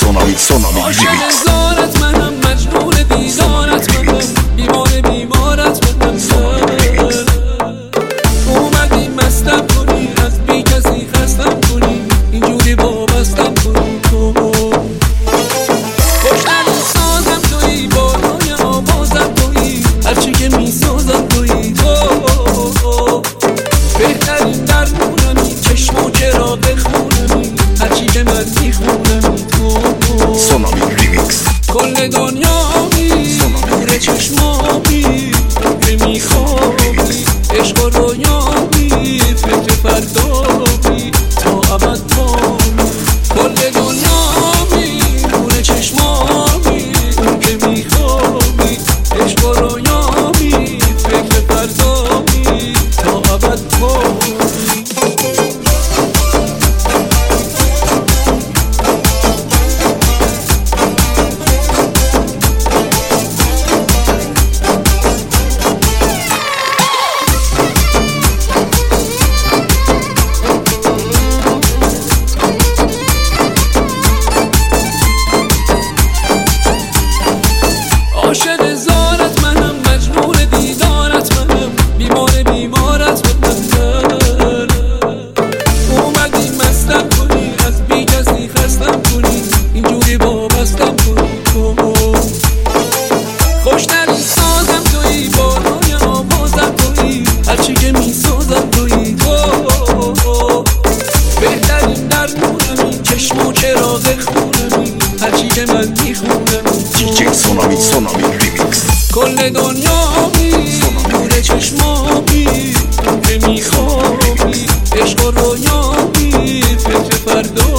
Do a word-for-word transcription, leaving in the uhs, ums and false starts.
سونامی سونامی ریمیکس. عاشق منم، مجنون دیدارت منم، بیمار بیمارت منم. اومدی مستم کنی، از بی کسی خستم کنی، اینجوری وابستم کنی. تو خوشترین سازم تویی، بالای آوازم تویی، هرچی که میسازم تویی. تو بهترین درمونمی، چشم و چراغ خونمی، هرچی که من میخونمی. تو سونامی ریمیکس. کل دنیامی، نور چشمامی، که میخوابی، عشق و رویامی، فکر فردامی، تا ابد پامی. کل دنیامی، نور چشمامی، که میخوابی، عشق و رویامی، فکر فردامی، تا ابد پامی. عاشق زارت منم، مجنون دیدارت منم، بیمار بیمارت منم. اومدی مستم کنی، از بی کسی خستم کنی، اینجوری وابستم کنی. تو خوشترین سازم تویی، بالای آوازم تویی، هرچی که میسازم تویی. تو بهترین درمونمی، چشم و چراغ خونمی، هرچی که من میخونم. دیجی سونامی سونامی ریمیکس. کل دنیامی، نور چشمامی، که میخوابی، عشق و رویامی، فکر فردا